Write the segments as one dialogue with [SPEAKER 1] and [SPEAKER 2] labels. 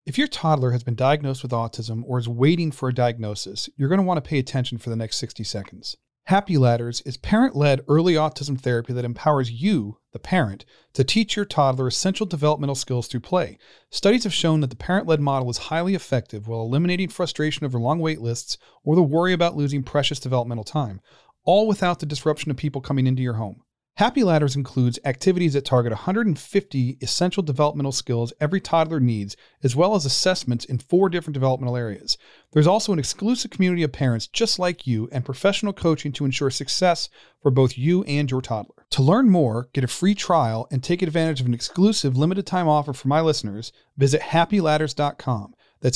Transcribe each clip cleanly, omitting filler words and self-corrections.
[SPEAKER 1] If your toddler has been diagnosed with autism or is waiting for a diagnosis, you're going to want to pay attention for the next 60 seconds. Happy Ladders is parent-led early autism therapy that empowers you, the parent, to teach your toddler essential developmental skills through play. Studies have shown that the parent-led model is highly effective while eliminating frustration over long wait lists or the worry about losing precious developmental time, all without the disruption of people coming into your home. Happy Ladders includes activities that target 150 essential developmental skills every toddler needs, as well as assessments in 4 different developmental areas. There's also an exclusive community of parents just like you and professional coaching to ensure success for both you and your toddler. To learn more, get a free trial, and take advantage of an exclusive limited time offer for my listeners, visit happyladders.com. That's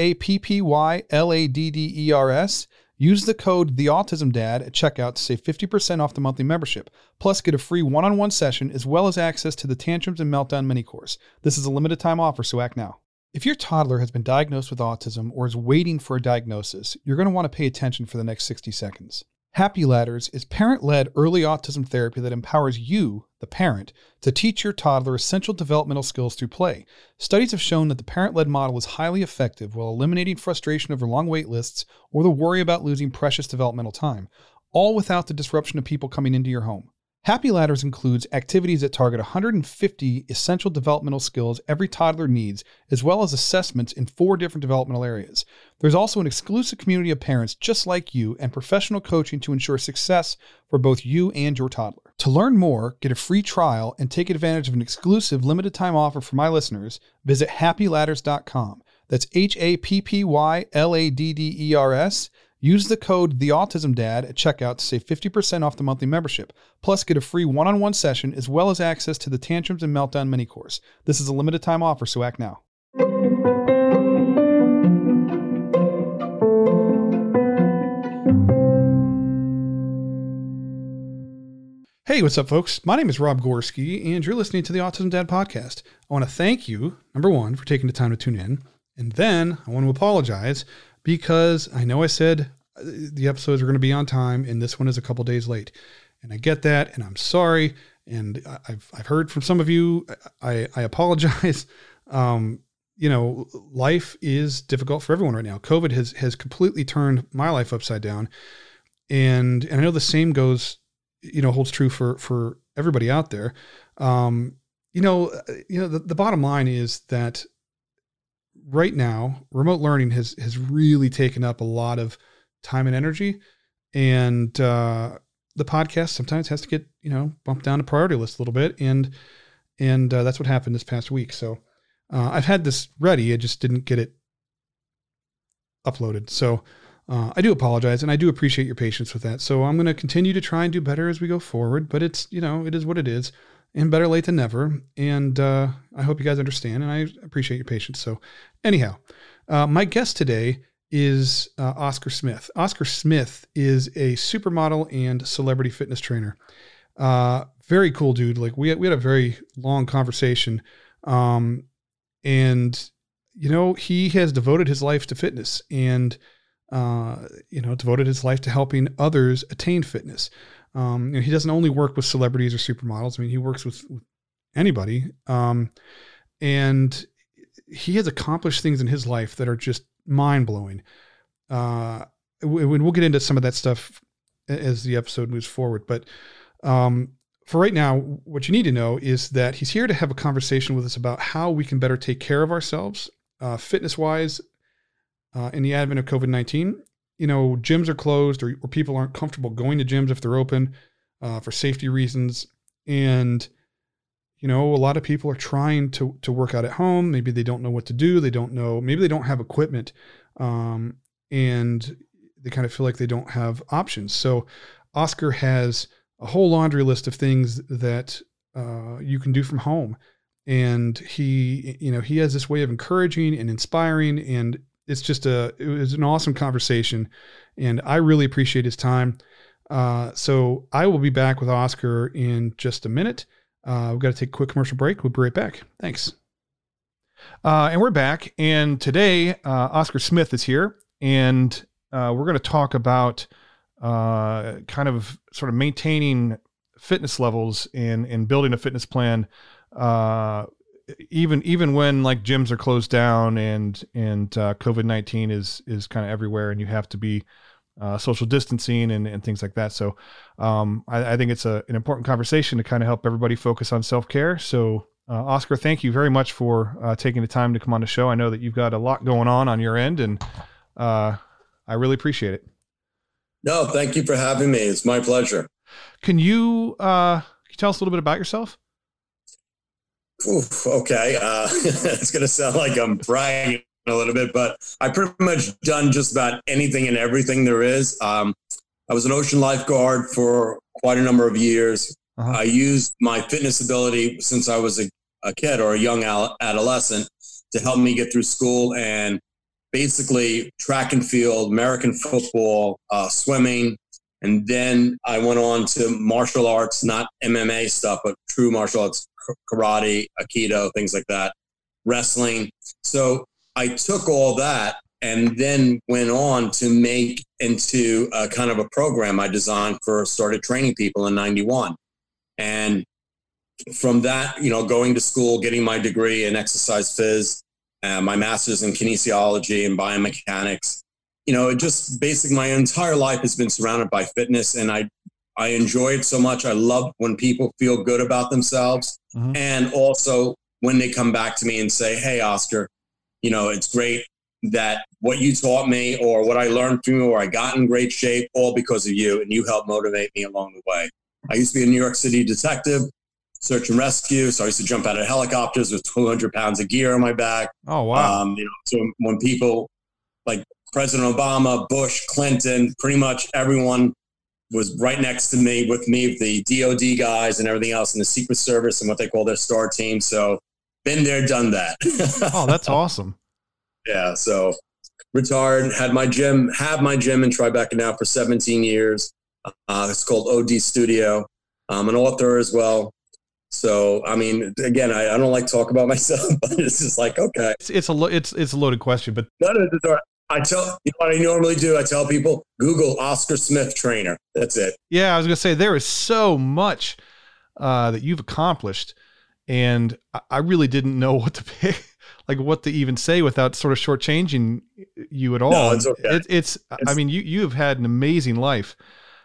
[SPEAKER 1] HAPPYLADDERS. Use the code TheAutismDad at checkout to save 50% off the monthly membership. Plus, get a free one-on-one session as well as access to the Tantrums and Meltdown mini course. This is a limited time offer, so act now. If your toddler has been diagnosed with autism or is waiting for a diagnosis, you're going to want to pay attention for the next 60 seconds. Happy Ladders is parent-led early autism therapy that empowers you, the parent, to teach your toddler essential developmental skills through play. Studies have shown that the parent-led model is highly effective while eliminating frustration over long wait lists or the worry about losing precious developmental time, all without the disruption of people coming into your home. Happy Ladders includes activities that target 150 essential developmental skills every toddler needs, as well as assessments in 4 different developmental areas. There's also an exclusive community of parents just like you and professional coaching to ensure success for both you and your toddler. To learn more, get a free trial, and take advantage of an exclusive limited time offer for my listeners, visit happyladders.com. That's HAPPYLADDERS. Use the code TheAutismDad at checkout to save 50% off the monthly membership. Plus, get a free one-on-one session as well as access to the Tantrums and Meltdown mini course. This is a limited time offer, so act now. Hey, what's up, folks? My name is Rob Gorski, and you're listening to the Autism Dad podcast. I want to thank you, number one, for taking the time to tune in. And then I want to apologize because I know I said the episodes are going to be on time, and this one is a couple days late. And I get that, and I'm sorry. And I've heard from some of you. I apologize. Life is difficult for everyone right now. COVID has completely turned my life upside down. And I know the same goes, holds true for everybody out there. The bottom line is that right now, remote learning has really taken up a lot of time and energy, and the podcast sometimes has to get bumped down the priority list a little bit, and that's what happened this past week. So I've had this ready, I just didn't get it uploaded. So I do apologize, and I do appreciate your patience with that. So I'm going to continue to try and do better as we go forward, but it's it is what it is. And better late than never. And I hope you guys understand, and I appreciate your patience. So anyhow, my guest today is Oscar Smith. Oscar Smith is a supermodel and celebrity fitness trainer. Very cool dude. Like we had a very long conversation. And he has devoted his life to fitness and, devoted his life to helping others attain fitness. He doesn't only work with celebrities or supermodels. I mean, he works with anybody. And he has accomplished things in his life that are just mind blowing. We'll get into some of that stuff as the episode moves forward. But, for right now, what you need to know is that he's here to have a conversation with us about how we can better take care of ourselves, fitness wise, in the advent of COVID-19. Gyms are closed or people aren't comfortable going to gyms if they're open for safety reasons. And, a lot of people are trying to work out at home. Maybe they don't know what to do. Maybe they don't have equipment and they kind of feel like they don't have options. So Oscar has a whole laundry list of things that you can do from home. And he has this way of encouraging and inspiring, and it's just it was an awesome conversation, and I really appreciate his time. So I will be back with Oscar in just a minute. We've got to take a quick commercial break. We'll be right back. Thanks. And we're back. And today, Oscar Smith is here, and we're going to talk about kind of sort of maintaining fitness levels and building a fitness plan even when like gyms are closed down and COVID-19 is kind of everywhere, and you have to be social distancing and things like that. So I think it's an important conversation to kind of help everybody focus on self-care. So Oscar, thank you very much for taking the time to come on the show. I know that you've got a lot going on your end, and I really appreciate it.
[SPEAKER 2] No, thank you for having me. It's my pleasure.
[SPEAKER 1] Can you tell us a little bit about yourself?
[SPEAKER 2] Oof, okay. It's going to sound like I'm bragging a little bit, but I pretty much done just about anything and everything there is. I was an ocean lifeguard for quite a number of years. Uh-huh. I used my fitness ability since I was a kid or a young adolescent to help me get through school, and basically track and field, American football, swimming. And then I went on to martial arts, not MMA stuff, but true martial arts, karate, aikido, things like that, wrestling. So I took all that and then went on to make into a kind of a program I designed started training people in 91. And from that, going to school, getting my degree in exercise phys, my master's in kinesiology and biomechanics, it just basically my entire life has been surrounded by fitness, and I enjoy it so much. I love when people feel good about themselves. Mm-hmm. And also when they come back to me and say, hey, Oscar, it's great that what you taught me or what I learned from you, or I got in great shape, all because of you, and you helped motivate me along the way. I used to be a New York City detective, search and rescue. So I used to jump out of helicopters with 200 pounds of gear on my back.
[SPEAKER 1] Oh, wow.
[SPEAKER 2] So when people like President Obama, Bush, Clinton, pretty much everyone was right next to me, with me, the DOD guys and everything else, and the Secret Service and what they call their STAR team. So been there, done that.
[SPEAKER 1] Oh, that's awesome.
[SPEAKER 2] Yeah. So retired, have my gym in Tribeca now for 17 years. It's called OD Studio. I'm an author as well. So, I mean, again, I don't like to talk about myself, but it's just like, okay.
[SPEAKER 1] It's a loaded question, but
[SPEAKER 2] I tell what I normally do. I tell people, Google Oscar Smith trainer. That's it.
[SPEAKER 1] Yeah. I was going to say, there is so much that you've accomplished, and I really didn't know what to pick, like what to even say without sort of shortchanging you at all.
[SPEAKER 2] No, it's okay.
[SPEAKER 1] I mean, you have had an amazing life.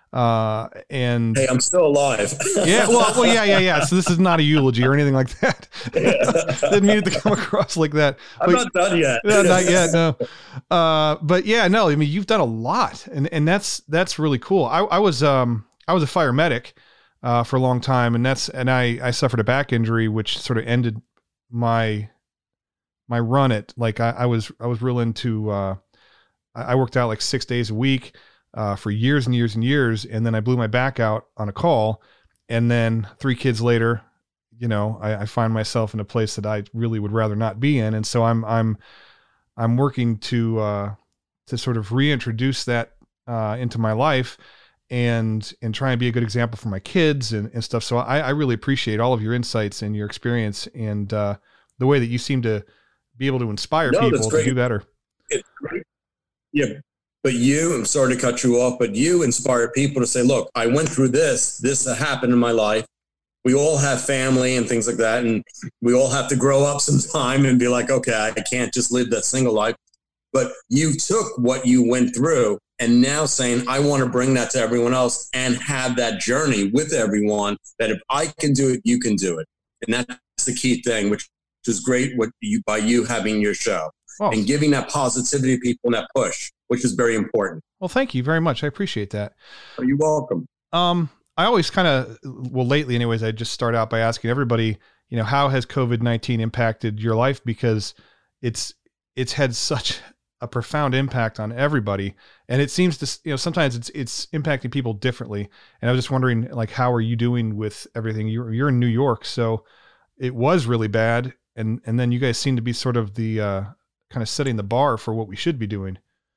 [SPEAKER 1] And
[SPEAKER 2] hey, I'm still alive.
[SPEAKER 1] Yeah. Yeah. So this is not a eulogy or anything like that. Yeah. Didn't mean it to come across like that.
[SPEAKER 2] I'm not done yet.
[SPEAKER 1] No, not yet. No. But yeah, no, I mean, you've done a lot, and that's really cool. I was a fire medic, for a long time, and I suffered a back injury, which sort of ended my run at, like, I was real into, I worked out like 6 days a week, for years and years and years. And then I blew my back out on a call. And then 3 kids later, I find myself in a place that I really would rather not be in. And so I'm working to sort of reintroduce that, into my life and try and be a good example for my kids and stuff. So I really appreciate all of your insights and your experience, and, the way that you seem to be able to inspire people to do better.
[SPEAKER 2] It's great. Yeah. But I'm sorry to cut you off, but you inspire people to say, look, I went through this happened in my life. We all have family and things like that. And we all have to grow up sometime and be like, okay, I can't just live that single life. But you took what you went through and now saying, I want to bring that to everyone else and have that journey with everyone, that if I can do it, you can do it. And that's the key thing, which is great by you having your show. Oh. And giving that positivity to people and that push, which is very important.
[SPEAKER 1] Well, thank you very much. I appreciate that.
[SPEAKER 2] Oh, you're welcome.
[SPEAKER 1] I always lately anyways, I just start out by asking everybody, how has COVID-19 impacted your life? Because it's had such a profound impact on everybody. And it seems to, sometimes it's impacting people differently. And I was just wondering, like, how are you doing with everything? You're in New York, so it was really bad. And then you guys seem to be sort of the, kind of setting the bar for what we should be doing.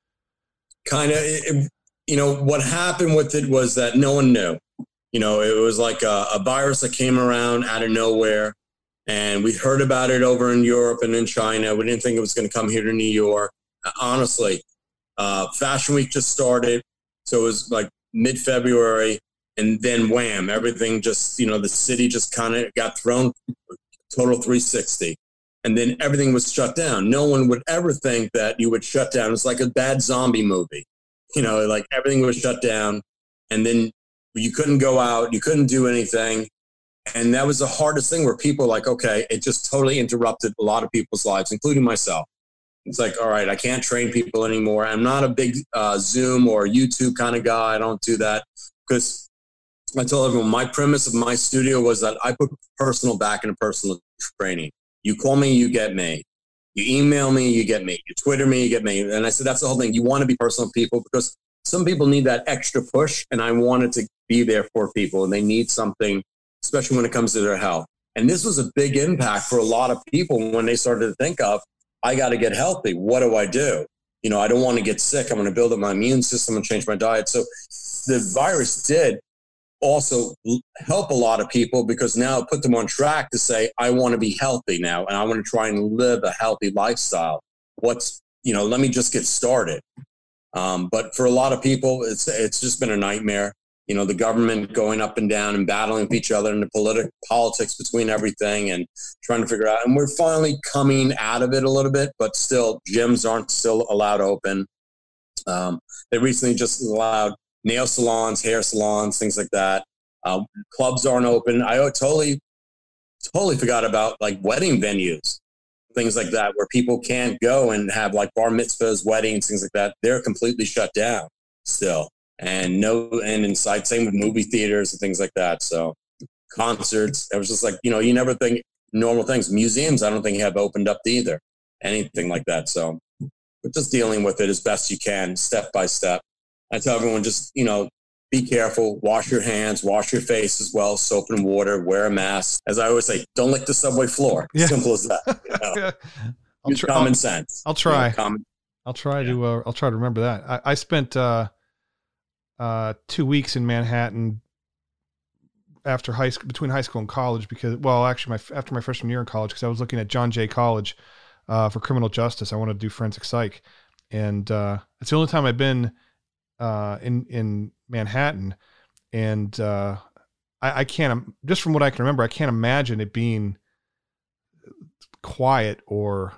[SPEAKER 2] What happened with it was that no one knew. It was like a virus that came around out of nowhere, and we heard about it over in Europe and in China. We didn't think it was going to come here to New York. Honestly, Fashion Week just started, so it was like mid-February, and then wham, everything just, the city just kind of got thrown total 360. And then everything was shut down. No one would ever think that you would shut down. It's like a bad zombie movie. Like everything was shut down. And then you couldn't go out. You couldn't do anything. And that was the hardest thing where people were like, okay, it just totally interrupted a lot of people's lives, including myself. It's like, all right, I can't train people anymore. I'm not a big Zoom or YouTube kind of guy. I don't do that because I told everyone my premise of my studio was that I put personal back into personal training. You call me, you get me. You email me, you get me. You Twitter me, you get me. And I said, that's the whole thing. You want to be personal with people because some people need that extra push. And I wanted to be there for people and they need something, especially when it comes to their health. And this was a big impact for a lot of people when they started to think of, I got to get healthy. What do? I don't want to get sick. I'm going to build up my immune system and change my diet. So the virus did also help a lot of people because now it put them on track to say, I want to be healthy now and I want to try and live a healthy lifestyle. Let me just get started. But for a lot of people, it's just been a nightmare. The government going up and down and battling with each other and the politics between everything and trying to figure out. And we're finally coming out of it a little bit, but still gyms aren't still allowed open. They recently just allowed nail salons, hair salons, things like that. Clubs aren't open. I totally forgot about like wedding venues, things like that, where people can't go and have like bar mitzvahs, weddings, things like that. They're completely shut down still. And inside, same with movie theaters and things like that. So concerts, it was just like, you never think normal things. Museums, I don't think have opened up either, anything like that. So we're just dealing with it as best you can, step by step. I tell everyone just, be careful, wash your hands, wash your face as well, soap and water, wear a mask. As I always say, don't lick the subway floor. Yeah. Simple as that. Use common sense.
[SPEAKER 1] I'll try. I'll try to remember that. I spent 2 weeks in Manhattan between high school and college because, after my freshman year in college, because I was looking at John Jay College for criminal justice. I wanted to do forensic psych. And it's the only time I've been in Manhattan, and I can't, just from what I can remember, I can't imagine it being quiet or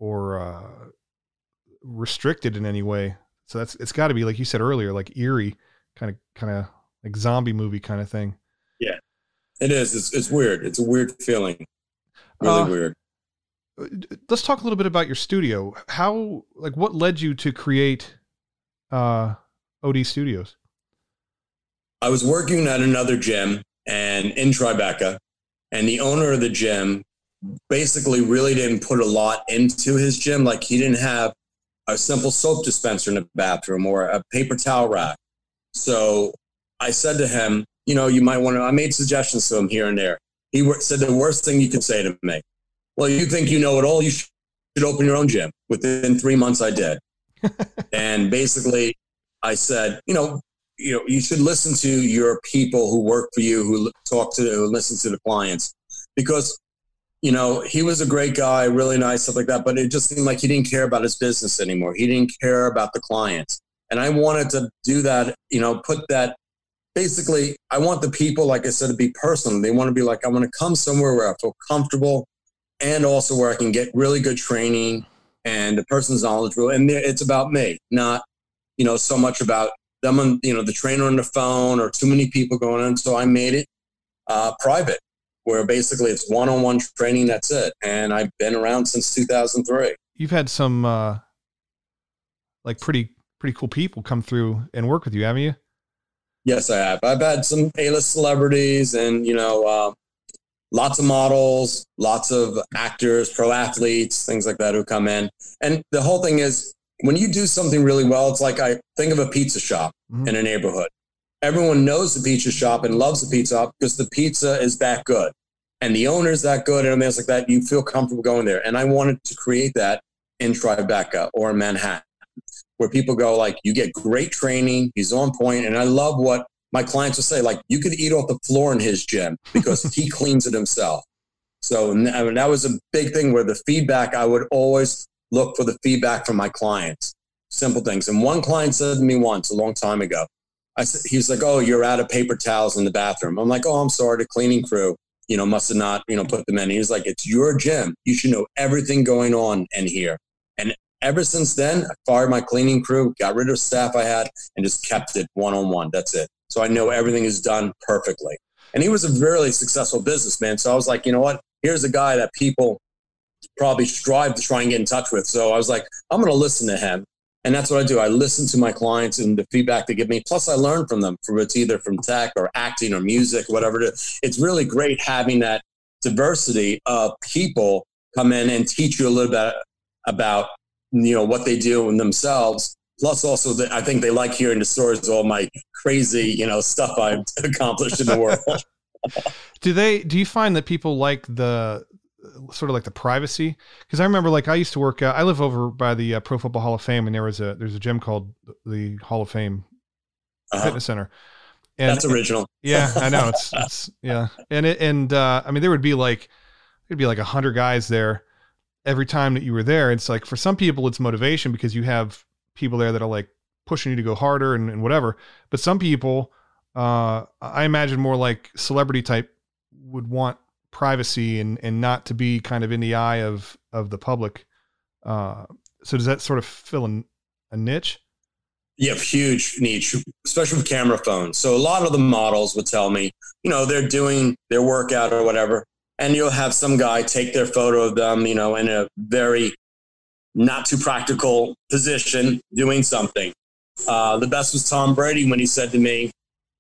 [SPEAKER 1] restricted in any way. So it's got to be, like you said earlier, like eerie, kind of like zombie movie kind of thing.
[SPEAKER 2] Yeah, it is. It's weird. It's a weird feeling. Really weird.
[SPEAKER 1] Let's talk a little bit about your studio. What led you to create OD Studios?
[SPEAKER 2] I was working at another gym and in Tribeca, and the owner of the gym basically really didn't put a lot into his gym. Like he didn't have a simple soap dispenser in the bathroom or a paper towel rack. So I said to him, you might want to, I made suggestions to him here and there. He said the worst thing you could say to me, well, you think you know it all, you should open your own gym. Within 3 months I did. And basically I said, you should listen to your people who work for you, who listen to the clients, because, he was a great guy, really nice, stuff like that. But it just seemed like he didn't care about his business anymore. He didn't care about the clients. And I wanted to do that, put that, basically, I want the people, like I said, to be personal. They want to be like, I want to come somewhere where I feel comfortable and also where I can get really good training and the person's knowledgeable. And it's about me, not, so much about them on, the trainer on the phone or too many people going on. So I made it private, where basically it's one-on-one training. That's it. And I've been around since 2003.
[SPEAKER 1] You've had some pretty cool people come through and work with you, haven't you?
[SPEAKER 2] Yes, I have. I've had some A-list celebrities and, lots of models, lots of actors, pro athletes, things like that who come in. And the whole thing is, when you do something really well, it's like I think of a pizza shop in a neighborhood. Everyone knows the pizza shop and loves the pizza shop because the pizza is that good. And the owner's that good and everything like that. You feel comfortable going there. And I wanted to create that in Tribeca or Manhattan, where people go like, you get great training. He's on point. And I love what my clients will say, like, you could eat off the floor in his gym because he cleans it himself. So that was a big thing where the feedback, I would always look for the feedback from my clients, simple things. And one client said to me once a long time ago, he was like, oh, you're out of paper towels in the bathroom. I'm like, oh, I'm sorry, the cleaning crew, must have not, put them in. He was like, it's your gym. You should know everything going on in here. And ever since then, I fired my cleaning crew, got rid of staff I had, and just kept it one-on-one. That's it. So I know everything is done perfectly. And he was a really successful businessman. So I was like, you know what? Here's a guy that people probably strive to try and get in touch with. So I was like, I'm going to listen to him. And that's what I do. I listen to my clients and the feedback they give me. Plus, I learn from them. It's either from tech or acting or music, whatever it is. It's really great having that diversity of people come in and teach you a little bit about, what they do in themselves. Plus, also, I think they like hearing the stories of all my crazy, stuff I've accomplished in the world.
[SPEAKER 1] Do you find that people like the sort of like the privacy? Because I remember, like, I used to work out. I live over by the Pro Football Hall of Fame, and there's a gym called the Hall of Fame Fitness Center. And
[SPEAKER 2] that's original.
[SPEAKER 1] Yeah, I know. It's yeah, and I mean, there'd be like 100 guys there every time that you were there. It's like, for some people, it's motivation because you have people there that are like pushing you to go harder and whatever. But some people, I imagine more like celebrity type, would want privacy and not to be kind of in the eye of the public. So does that sort of fill a niche?
[SPEAKER 2] Yeah, huge niche, especially with camera phones. So a lot of the models would tell me, they're doing their workout or whatever, and you'll have some guy take their photo of them, in a very not too practical position doing something. The best was Tom Brady when he said to me,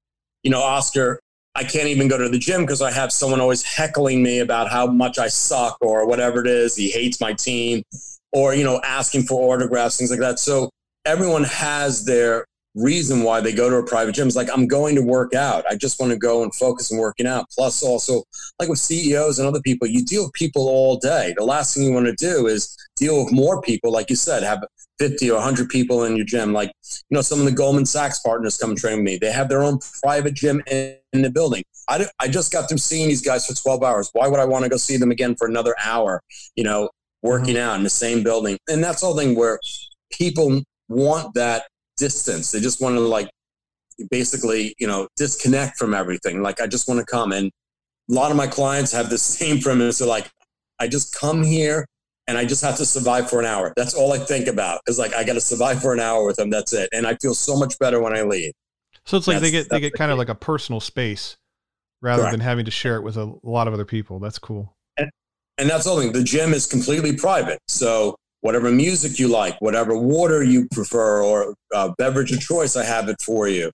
[SPEAKER 2] Oscar, I can't even go to the gym because I have someone always heckling me about how much I suck or whatever it is. He hates my team, or, asking for autographs, things like that. So everyone has their reason why they go to a private gym. It's like, I'm going to work out. I just want to go and focus on working out. Plus also, like with CEOs and other people, you deal with people all day. The last thing you want to do is deal with more people. Like you said, have 50 or 100 people in your gym. Like, some of the Goldman Sachs partners come and train with me. They have their own private gym in the building. I just got through seeing these guys for 12 hours. Why would I want to go see them again for another hour, working out in the same building? And that's the thing where people want that distance. They just want to basically, disconnect from everything. Like, I just want to come. And a lot of my clients have the same premise. They're like, I just come here and I just have to survive for an hour. That's all I think about. It's like, I got to survive for an hour with them. That's it. And I feel so much better when I leave.
[SPEAKER 1] So it's like they get kind of like a personal space rather than having to share it with a lot of other people. That's cool.
[SPEAKER 2] And that's the thing. The gym is completely private. So whatever music you like, whatever water you prefer, or beverage of choice, I have it for you.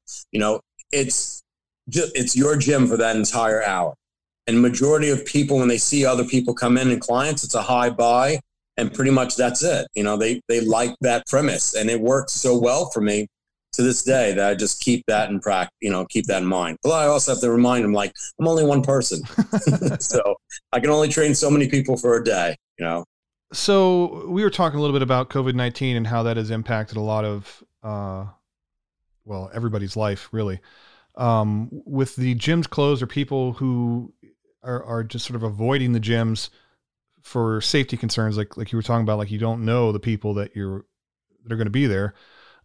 [SPEAKER 2] It's your gym for that entire hour. And majority of people, when they see other people come in and clients, it's a high buy, and pretty much that's it. They like that premise, and it works so well for me to this day that I just keep that in keep that in mind. But I also have to remind them, like, I'm only one person, so I can only train so many people for a day.
[SPEAKER 1] So we were talking a little bit about COVID-19 and how that has impacted a lot of, everybody's life, really. With the gyms closed, or people who are just sort of avoiding the gyms for safety concerns, like you were talking about, like, you don't know the people that are going to be there.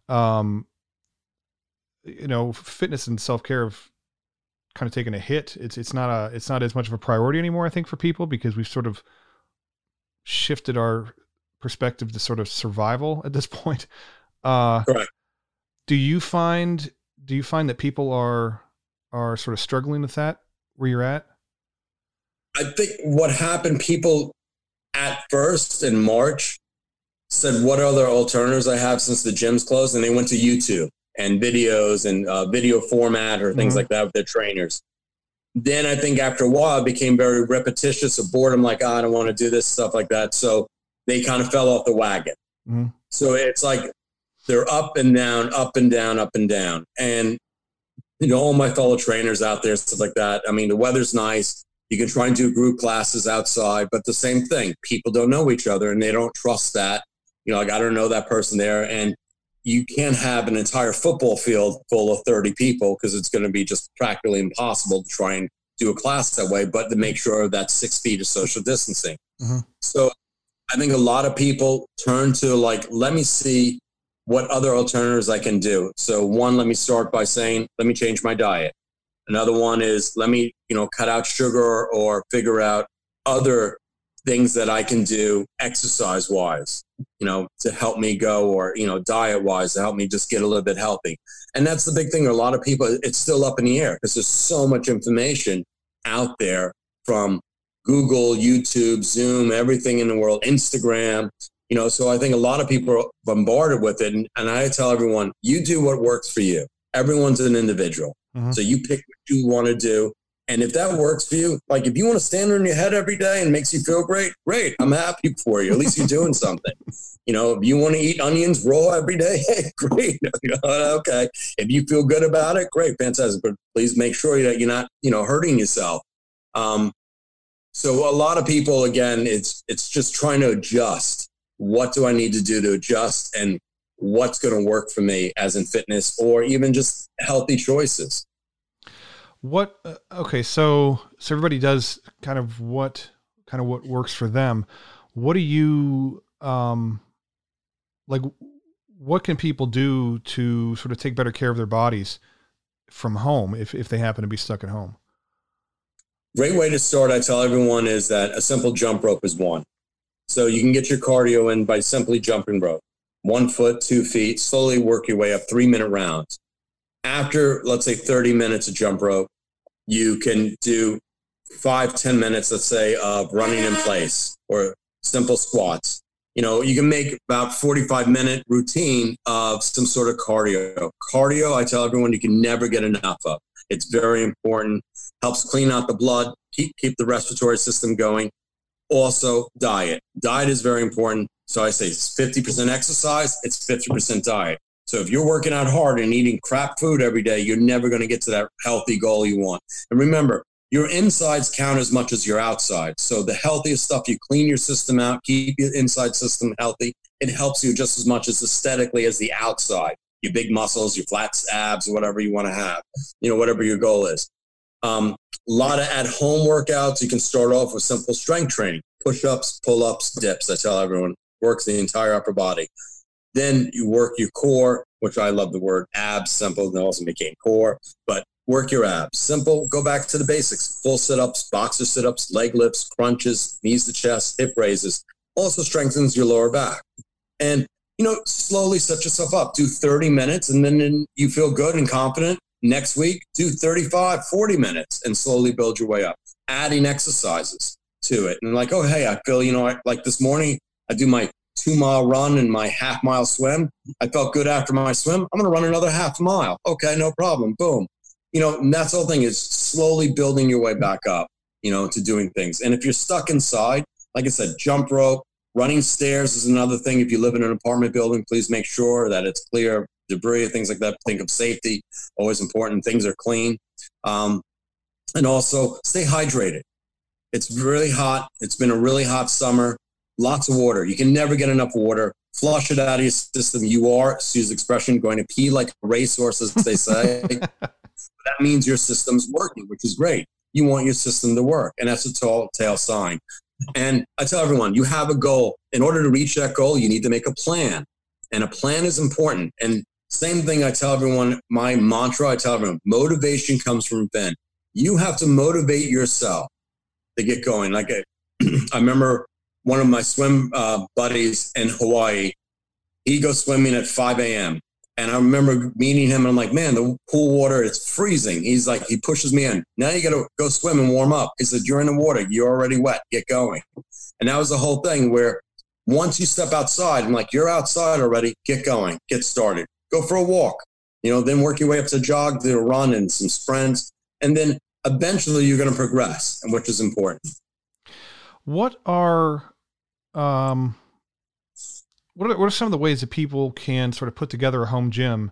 [SPEAKER 1] Fitness and self-care have kind of taken a hit. It's not as much of a priority anymore, I think, for people, because we've sort of shifted our perspective to sort of survival at this point.
[SPEAKER 2] Correct.
[SPEAKER 1] Do you find that people are sort of struggling with that where you're at?
[SPEAKER 2] I think what happened, people at first in March said, what other alternatives I have since the gym's closed? And they went to YouTube and videos and video format or things like that with their trainers. Then I think after a while, it became very repetitious of boredom, like, I don't want to do this, stuff like that. So they kind of fell off the wagon. Mm-hmm. So it's like they're up and down, up and down, up and down. And, all my fellow trainers out there, stuff like that. I mean, the weather's nice. You can try and do group classes outside, but the same thing. People don't know each other and they don't trust that. I don't know that person there. And you can't have an entire football field full of 30 people because it's going to be just practically impossible to try and do a class that way, but to make sure that 6 feet of social distancing. Mm-hmm. So I think a lot of people turn to let me see what other alternatives I can do. So one, let me start by saying, let me change my diet. Another one is let me, cut out sugar or figure out other things that I can do exercise wise, to help me go, or, diet wise to help me just get a little bit healthy. And that's the big thing. A lot of people, it's still up in the air because there's so much information out there from Google, YouTube, Zoom, everything in the world, Instagram, so I think a lot of people are bombarded with it. And I tell everyone, you do what works for you. Everyone's an individual. Mm-hmm. So you pick what you want to do. And if that works for you, like if you want to stand on your head every day and makes you feel great, great. I'm happy for you. At least you're doing something. If you want to eat onions raw every day, hey, great. Okay. If you feel good about it, great, fantastic. But please make sure that you're not, hurting yourself. So a lot of people, again, it's just trying to adjust. What do I need to do to adjust, and what's going to work for me as in fitness or even just healthy choices?
[SPEAKER 1] Okay. So everybody does kind of what works for them. What do you, what can people do to sort of take better care of their bodies from home if they happen to be stuck at home?
[SPEAKER 2] Great way to start, I tell everyone, is that a simple jump rope is one. So you can get your cardio in by simply jumping rope. 1 foot, 2 feet, slowly work your way up 3-minute rounds. After, let's say 30 minutes of jump rope, you can do 5-10 minutes, let's say, of running in place or simple squats. You can make about 45-minute routine of some sort of cardio. Cardio, I tell everyone, you can never get enough of. It's very important. Helps clean out the blood, keep the respiratory system going. Also, diet. Diet is very important. So I say it's 50% exercise, it's 50% diet. So if you're working out hard and eating crap food every day, you're never going to get to that healthy goal you want. And remember, your insides count as much as your outside. So the healthiest stuff, you clean your system out, keep your inside system healthy. It helps you just as much as aesthetically as the outside. Your big muscles, your flat abs, whatever you want to have, whatever your goal is. A lot of at-home workouts. You can start off with simple strength training, push-ups, pull-ups, dips. I tell everyone, works the entire upper body. Then you work your core, which I love the word abs, simple, and also became core, but work your abs. Simple, go back to the basics, full sit-ups, boxer sit-ups, leg lifts, crunches, knees to chest, hip raises. Also strengthens your lower back. And, slowly set yourself up. Do 30 minutes, and then you feel good and confident. Next week, do 35, 40 minutes, and slowly build your way up. Adding exercises to it. And like, oh, hey, I feel, like this morning, I do my 2-mile run and my half-mile swim. I felt good after my swim. I'm going to run another half mile. Okay, no problem. Boom. And that's the whole thing, is slowly building your way back up, to doing things. And if you're stuck inside, like I said, jump rope, running stairs is another thing. If you live in an apartment building, please make sure that it's clear of debris, things like that. Think of safety, always important. Things are clean. And also stay hydrated. It's really hot. It's been a really hot summer. Lots of water. You can never get enough water. Flush it out of your system. You are, excuse the expression, going to pee like a racehorse, as they say. That means your system's working, which is great. You want your system to work, and that's a tall tale sign. And I tell everyone, you have a goal. In order to reach that goal, you need to make a plan, and a plan is important. And same thing I tell everyone, my mantra, I tell everyone, motivation comes from within. You have to motivate yourself to get going. Like I remember one of my swim buddies in Hawaii, he goes swimming at 5 a.m. And I remember meeting him, and I'm like, man, the pool water, it's freezing. He's like, he pushes me in. Now you got to go swim and warm up. He said, you're in the water. You're already wet. Get going. And that was the whole thing, where once you step outside, I'm like, you're outside already. Get going. Get started. Go for a walk. Then work your way up to jog, do a run and some sprints. And then eventually you're going to progress, and which is important.
[SPEAKER 1] What are some of the ways that people can sort of put together a home gym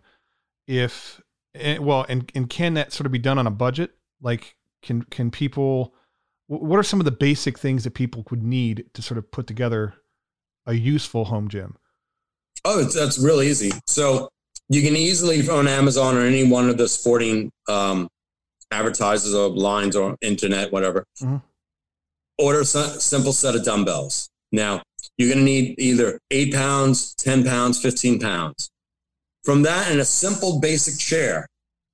[SPEAKER 1] and can that sort of be done on a budget? Like can people, what are some of the basic things that people would need to sort of put together a useful home gym?
[SPEAKER 2] Oh, that's really easy. So you can easily, on Amazon or any one of the sporting advertisers or lines or internet, whatever, order a simple set of dumbbells. Now, you're going to need either 8 pounds, 10 pounds, 15 pounds. From that, and a simple basic chair,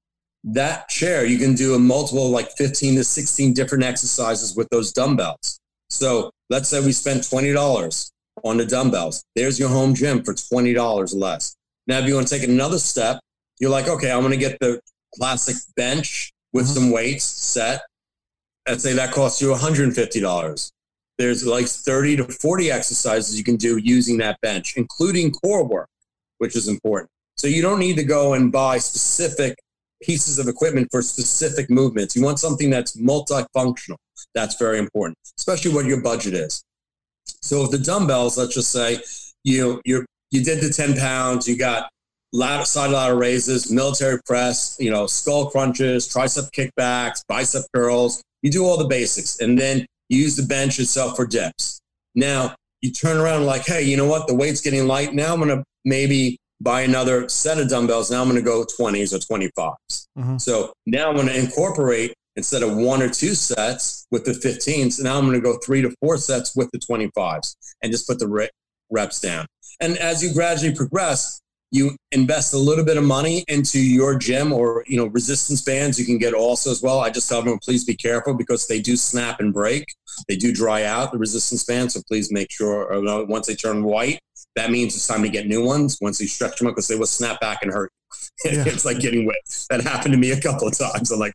[SPEAKER 2] that chair, you can do a multiple, like 15 to 16 different exercises with those dumbbells. So let's say we spent $20 on the dumbbells. There's your home gym for $20 less. Now, if you want to take another step, you're like, okay, I'm going to get the classic bench with some weights set. Let's say that costs you $150. There's like 30 to 40 exercises you can do using that bench, including core work, which is important. So you don't need to go and buy specific pieces of equipment for specific movements. You want something that's multifunctional. That's very important, especially what your budget is. So if the dumbbells, let's just say you did the 10 pounds, you got side ladder raises, military press, skull crunches, tricep kickbacks, bicep curls. You do all the basics, and then you use the bench itself for dips. Now you turn around like, hey, you know what? The weight's getting light. Now I'm going to maybe buy another set of dumbbells. Now I'm going to go 20s or 25s. So now I'm going to incorporate, instead of 1 or 2 sets with the 15s, now I'm going to go 3 to 4 sets with the 25s and just put the reps down. And as you gradually progress, you invest a little bit of money into your gym, or, resistance bands you can get also as well. I just tell them, please be careful, because they do snap and break. They do dry out, the resistance bands. So please make sure, once they turn white, that means it's time to get new ones. Once you stretch them up, because they will snap back and hurt. Yeah. It's like getting wet. That happened to me a couple of times. I'm like,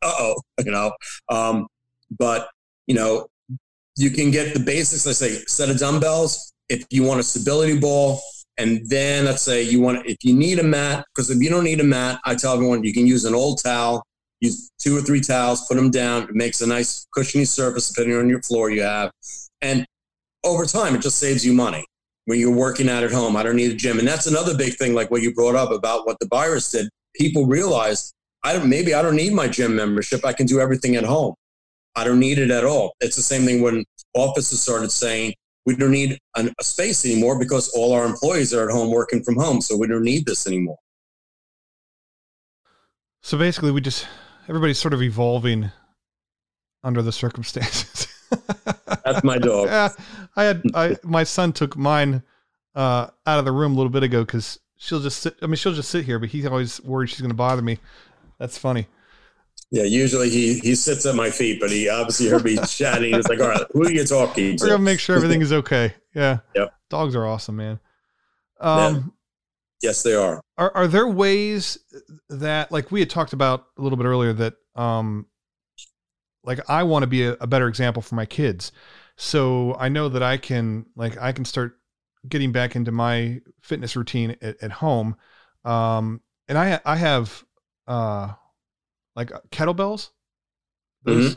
[SPEAKER 2] but you can get the basics. Let's say set of dumbbells. If you want a stability ball, and then let's say if you need a mat, because if you don't need a mat, I tell everyone you can use an old towel, use 2 or 3 towels, put them down. It makes a nice cushiony surface depending on your floor you have. And over time, it just saves you money when you're working out at home. I don't need a gym. And that's another big thing, like what you brought up about what the virus did. People realized, maybe I don't need my gym membership. I can do everything at home. I don't need it at all. It's the same thing when offices started saying, we don't need a space anymore because all our employees are at home working from home. So we don't need this anymore.
[SPEAKER 1] So basically everybody's sort of evolving under the circumstances.
[SPEAKER 2] That's my dog.
[SPEAKER 1] Yeah, my son took mine out of the room a little bit ago, because she'll just sit here, but he's always worried she's going to bother me. That's funny.
[SPEAKER 2] Yeah, usually he sits at my feet, but he obviously heard me chatting. He's like, all right, who are you talking to?
[SPEAKER 1] We're going to make sure everything is okay. Yeah.
[SPEAKER 2] Yep.
[SPEAKER 1] Dogs are awesome, man.
[SPEAKER 2] Yes, they are.
[SPEAKER 1] Are there ways that, like we had talked about a little bit earlier, that like I want to be a better example for my kids. So I know that I can start getting back into my fitness routine at home. And I have like kettlebells. Those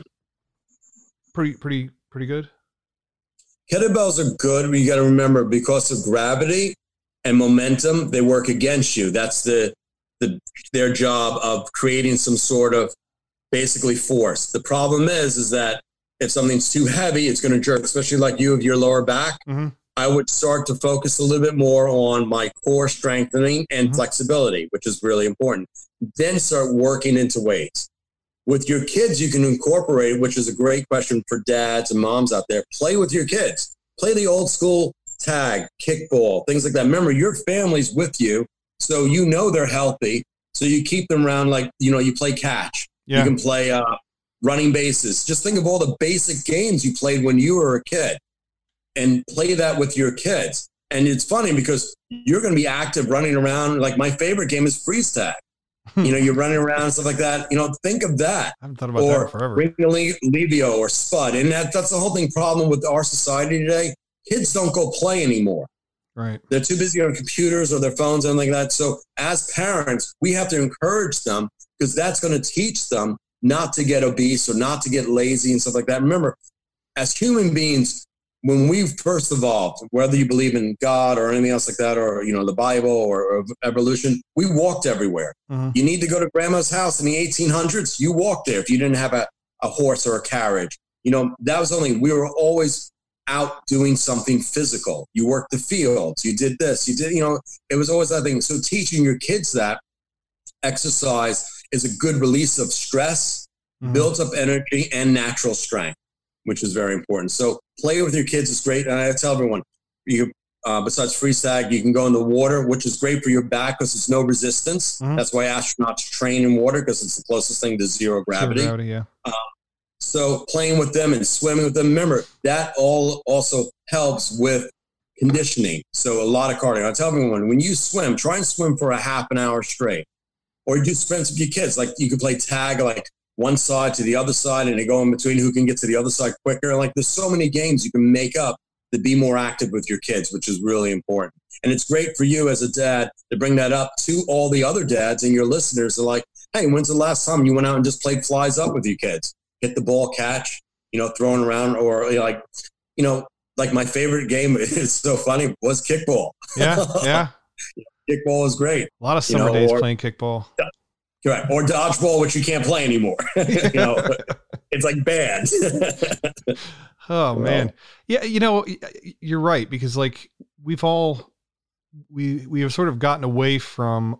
[SPEAKER 1] pretty good.
[SPEAKER 2] Kettlebells are good, but you got to remember, because of gravity and momentum, they work against you. That's their job of creating some sort of basically force. The problem is that if something's too heavy, it's going to jerk, especially like you have your lower back. I would start to focus a little bit more on my core strengthening and flexibility, which is really important. Then start working into weights. With your kids, you can incorporate, which is a great question for dads and moms out there. Play with your kids. Play the old school tag, kickball, things like that. Remember, your family's with you, so they're healthy. So you keep them around, like, you play catch. Yeah. You can play running bases. Just think of all the basic games you played when you were a kid, and play that with your kids. And it's funny because you're going to be active running around. Like, my favorite game is freeze tag. You're running around and stuff like that. Think of that.
[SPEAKER 1] I haven't thought about that in forever.
[SPEAKER 2] Ring Levio or Spud. And that's the whole thing problem with our society today. Kids don't go play anymore.
[SPEAKER 1] Right.
[SPEAKER 2] They're too busy on computers or their phones and like that. So as parents, we have to encourage them, because that's going to teach them not to get obese or not to get lazy and stuff like that. Remember, as human beings, when we first evolved, whether you believe in God or anything else like that, or, the Bible or evolution, we walked everywhere. You need to go to grandma's house in the 1800s, you walked there if you didn't have a horse or a carriage. That was we were always out doing something physical. You worked the fields, you did this, you did, it was always that thing. So teaching your kids that exercise is a good release of stress, builds up energy and natural strength, which is very important. So play with your kids is great. And I tell everyone, besides free sag, you can go in the water, which is great for your back because it's no resistance.
[SPEAKER 1] Mhm.
[SPEAKER 2] That's why astronauts train in water, because it's the closest thing to zero gravity.
[SPEAKER 1] Yeah.
[SPEAKER 2] So playing with them and swimming with them, remember, that all also helps with conditioning. So a lot of cardio. I tell everyone, when you swim, try and swim for a half an hour straight. Or do sprints with your kids. Like you can play tag, like one side to the other side, and they go in between who can get to the other side quicker. Like there's so many games you can make up to be more active with your kids, which is really important. And it's great for you as a dad to bring that up to all the other dads, and your listeners are like, hey, when's the last time you went out and just played flies up with your kids? Hit the ball, catch, throwing around, or like my favorite game, it's so funny, was kickball.
[SPEAKER 1] Yeah.
[SPEAKER 2] Kickball is great.
[SPEAKER 1] A lot of summer days playing kickball.
[SPEAKER 2] Correct. Or dodgeball, which you can't play anymore. It's like banned.
[SPEAKER 1] Oh man. Yeah. You're right. Because like we have sort of gotten away from,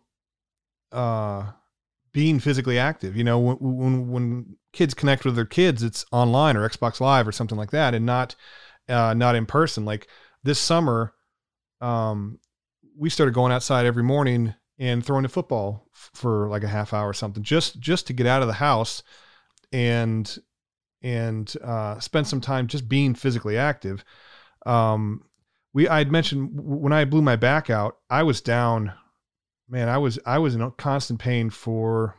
[SPEAKER 1] being physically active, when kids connect with their kids, it's online or Xbox Live or something like that. And not in person. Like this summer, we started going outside every morning and throwing the football for like a half hour or something, just to get out of the house and spend some time just being physically active. I'd mentioned when I blew my back out, I was down, man, I was in constant pain for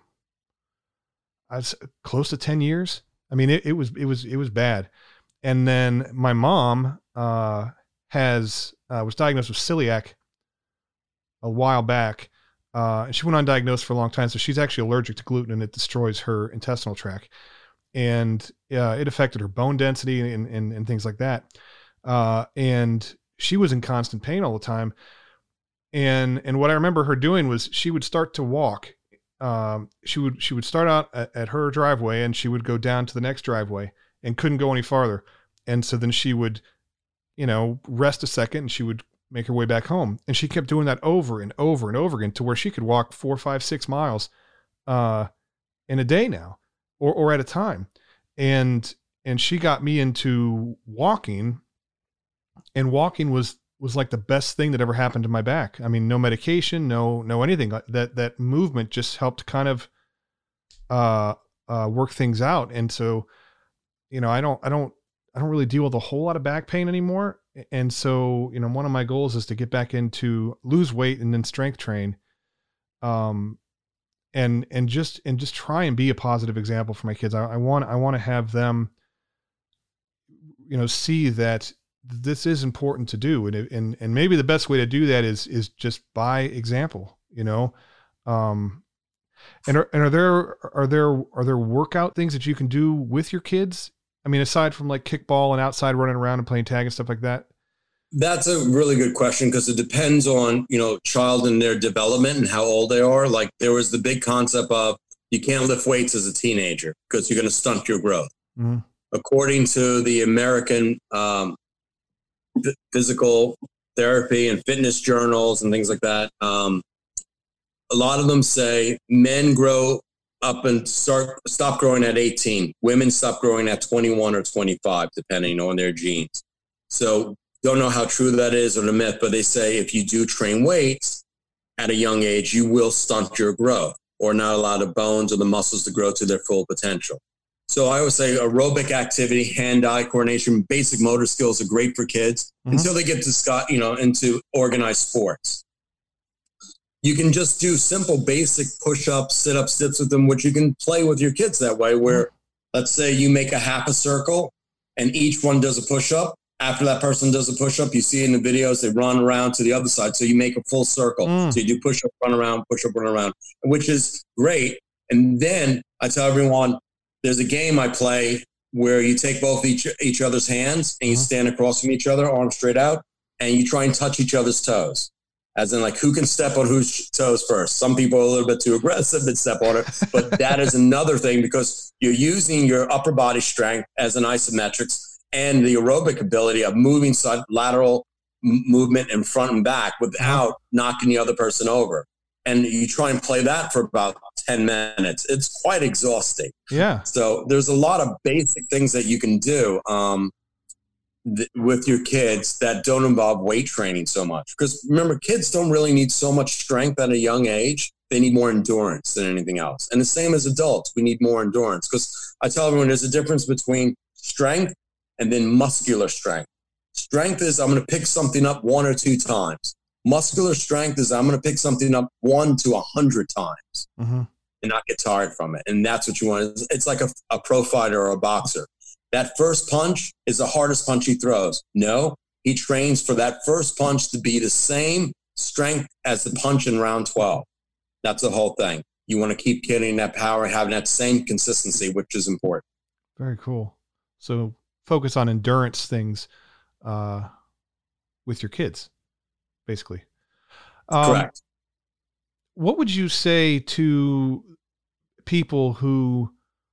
[SPEAKER 1] close to 10 years. I mean, it was bad. And then my mom, was diagnosed with celiac a while back. She went undiagnosed for a long time. So she's actually allergic to gluten, and it destroys her intestinal tract. And it affected her bone density and things like that. And she was in constant pain all the time. And what I remember her doing was she would start to walk. She would start out at her driveway, and she would go down to the next driveway and couldn't go any farther. And so then she would, rest a second, and she would make her way back home. And she kept doing that over and over and over again to where she could walk 4, 5, 6 miles, in a day now or at a time. And she got me into walking, and walking was like the best thing that ever happened to my back. I mean, no medication, no anything. That movement just helped kind of, work things out. And so, I don't really deal with a whole lot of back pain anymore. And so, one of my goals is to get back into lose weight and then strength train. And just try and be a positive example for my kids. I want to have them, see that this is important to do. And maybe the best way to do that is just by example, and are there workout things that you can do with your kids? I mean, aside from like kickball and outside running around and playing tag and stuff like that?
[SPEAKER 2] That's a really good question, because it depends on, child and their development and how old they are. Like there was the big concept of you can't lift weights as a teenager because you're going to stunt your growth. Mm-hmm. According to the American physical therapy and fitness journals and things like that, a lot of them say men grow up and stop growing at 18. Women stop growing at 21 or 25, depending on their genes. So don't know how true that is or a myth, but they say if you do train weights at a young age, you will stunt your growth or not allow the bones or the muscles to grow to their full potential. So I always say aerobic activity, hand-eye coordination, basic motor skills are great for kids until they get to into organized sports. You can just do simple, basic push-ups, sit-ups, dips with them, which you can play with your kids that way, where let's say you make a half a circle and each one does a push-up. After that person does a push-up, you see in the videos, they run around to the other side. So you make a full circle. So you do push-up, run around, push-up, run around, which is great. And then I tell everyone, there's a game I play where you take both each other's hands and you stand across from each other, arms straight out, and you try and touch each other's toes. As in like who can step on whose toes first. Some people are a little bit too aggressive and step on it, but that is another thing because you're using your upper body strength as an isometrics and the aerobic ability of moving lateral movement in front and back without knocking the other person over. And you try and play that for about 10 minutes. It's quite exhausting.
[SPEAKER 1] Yeah.
[SPEAKER 2] So there's a lot of basic things that you can do. with your kids that don't involve weight training so much. Because remember, kids don't really need so much strength at a young age. They need more endurance than anything else. And the same as adults, we need more endurance. Because I tell everyone there's a difference between strength and then muscular strength. Strength is I'm going to pick something up 1 or 2 times. Muscular strength is I'm going to pick something up 1 to 100 times and not get tired from it. And that's what you want. It's like a pro fighter or a boxer. That first punch is the hardest punch he throws. No, he trains for that first punch to be the same strength as the punch in round 12. That's the whole thing. You want to keep getting that power, having that same consistency, which is important.
[SPEAKER 1] Very cool. So focus on endurance things with your kids, basically.
[SPEAKER 2] Correct.
[SPEAKER 1] What would you say to people who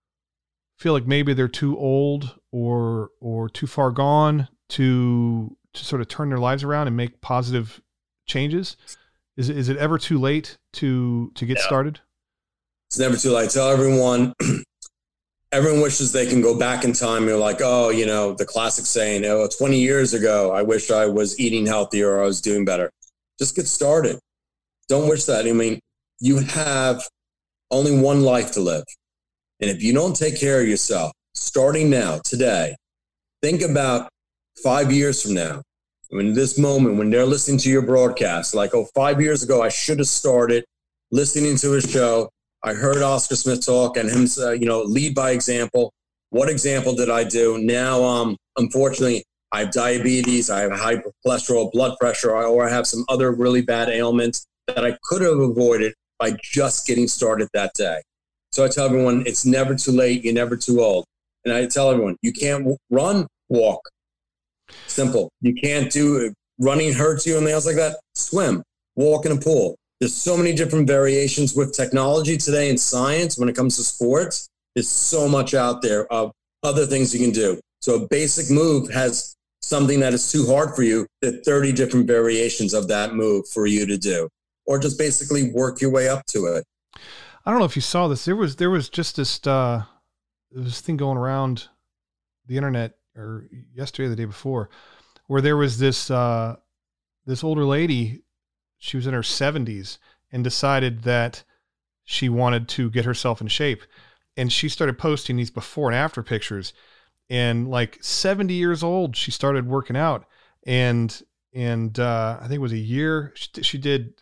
[SPEAKER 1] feel like maybe they're too old or too far gone to sort of turn their lives around and make positive changes? Is it ever too late to get started?
[SPEAKER 2] It's never too late. Tell everyone, everyone wishes they can go back in time. You're like, oh, the classic saying, 20 years ago, I wish I was eating healthier or I was doing better. Just get started. Don't wish that. I mean, you have only one life to live. And if you don't take care of yourself, starting now, today, think about 5 years from now. In this moment, when they're listening to your broadcast, like, 5 years ago, I should have started listening to his show. I heard Oscar Smith talk and him say, lead by example. What example did I do? Now, unfortunately, I have diabetes, I have high cholesterol, blood pressure, or I have some other really bad ailments that I could have avoided by just getting started that day. So I tell everyone, it's never too late. You're never too old. And I tell everyone, you can't run, walk. Simple. You can't do it. Running hurts you and things like that. Swim, walk in a pool. There's so many different variations with technology today and science when it comes to sports. There's so much out there of other things you can do. So a basic move has something that is too hard for you, there are 30 different variations of that move for you to do, or just basically work your way up to it.
[SPEAKER 1] I don't know if you saw this. There was just this thing going around the internet, or yesterday or the day before, where there was this older lady. She was in her 70s and decided that she wanted to get herself in shape. And she started posting these before and after pictures. And like 70 years old, she started working out. And I think it was a year. She did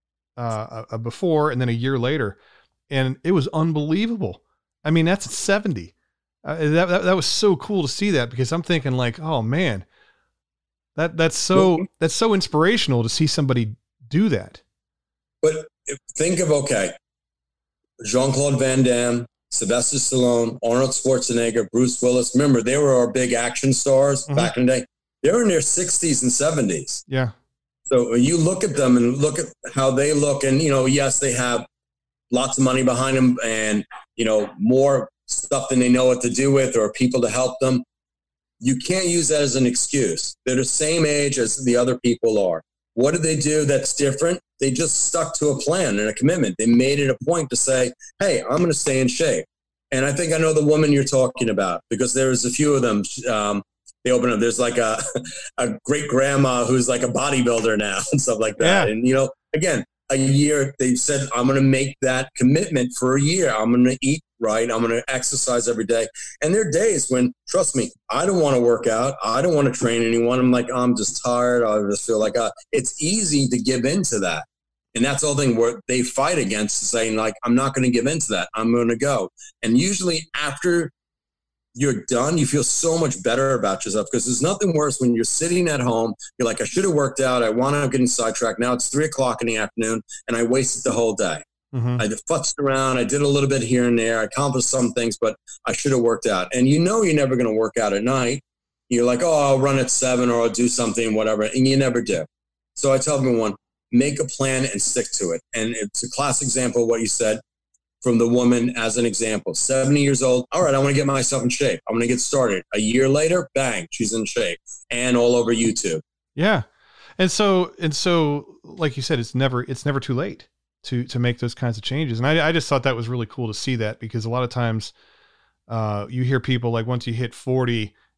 [SPEAKER 1] a before and then a year later. And it was unbelievable. I mean, that's at 70. That was so cool to see that, because I'm thinking like, oh man, that's so inspirational to see somebody do that.
[SPEAKER 2] But think of, Jean-Claude Van Damme, Sylvester Stallone, Arnold Schwarzenegger, Bruce Willis. Remember, they were our big action stars back in the day. They were in their 60s and 70s.
[SPEAKER 1] Yeah.
[SPEAKER 2] So you look at them and look at how they look, and yes, they have lots of money behind them, and more stuff than they know what to do with, or people to help them. You can't use that as an excuse. They're the same age as the other people are. What did they do that's different? They just stuck to a plan and a commitment. They made it a point to say, hey, I'm going to stay in shape. And I think I know the woman you're talking about, because there's a few of them. They open up. There's like a great grandma who's like a bodybuilder now and stuff like that. Yeah. And, again, a year, they said, I'm going to make that commitment for a year. I'm going to eat right. I'm going to exercise every day. And there are days when, trust me, I don't want to work out. I don't want to train anyone. I'm like, I'm just tired. I just feel like it's easy to give into that. And that's the whole thing where they fight against, saying like, I'm not going to give into that. I'm going to go. And usually after you're done, you feel so much better about yourself, because there's nothing worse when you're sitting at home. You're like, I should have worked out. I wound up getting sidetracked. Now it's 3:00 in the afternoon and I wasted the whole day. I futzed around. I did a little bit here and there. I accomplished some things, but I should have worked out. And you're never going to work out at night. You're like, oh, I'll run at 7 or I'll do something, whatever. And you never do. So I tell everyone, make a plan and stick to it. And it's a classic example of what you said from the woman as an example. 70 years old. All right, I want to get myself in shape. I'm going to get started. A year later, bang, she's in shape, and all over YouTube.
[SPEAKER 1] Yeah. And so, like you said, it's never too late to make those kinds of changes. And I just thought that was really cool to see that, because a lot of times you hear people like, once you hit 40,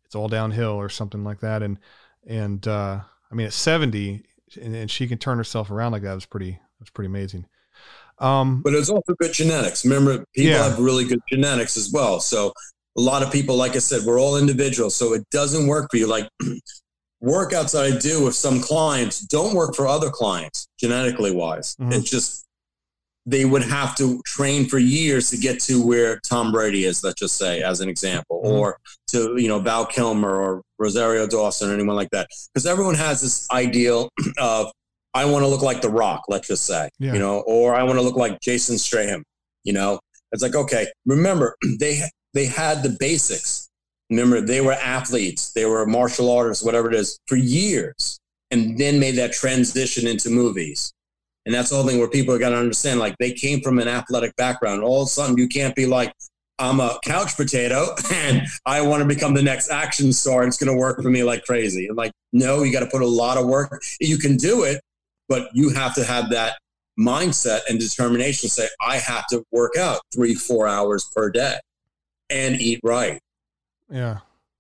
[SPEAKER 1] it's all downhill or something like that. And I mean, at 70 and she can turn herself around like that was pretty amazing.
[SPEAKER 2] But it's also good genetics. Remember, people have really good genetics as well. So a lot of people, like I said, we're all individuals. So it doesn't work for you. Like workouts that I do with some clients don't work for other clients genetically wise. Mm-hmm. It's just, they would have to train for years to get to where Tom Brady is, let's just say, as an example, mm-hmm. or to, you know, Val Kilmer or Rosario Dawson or anyone like that. Because everyone has this ideal of, I want to look like The Rock, let's just say, you know, or I want to look like Jason Statham, you know. It's like, okay, remember, they had the basics. Remember, they were athletes, they were martial artists, whatever it is, for years, and then made that transition into movies. And that's the whole thing where people are going to understand, like, they came from an athletic background. All of a sudden, you can't be like, I'm a couch potato and I want to become the next action star. And it's going to work for me like crazy. And like, no, you got to put a lot of work. You can do it, but you have to have that mindset and determination to say, I have to work out 3-4 hours per day and eat right.
[SPEAKER 1] Yeah.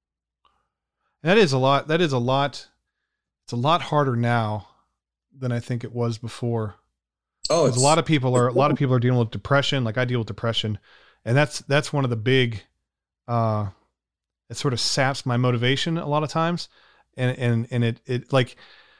[SPEAKER 1] That is a lot. It's a lot harder now than I think it was before. Oh, a lot of people are dealing with depression. Like I deal with depression, and that's one of the big, it sort of saps my motivation a lot of times. And it like,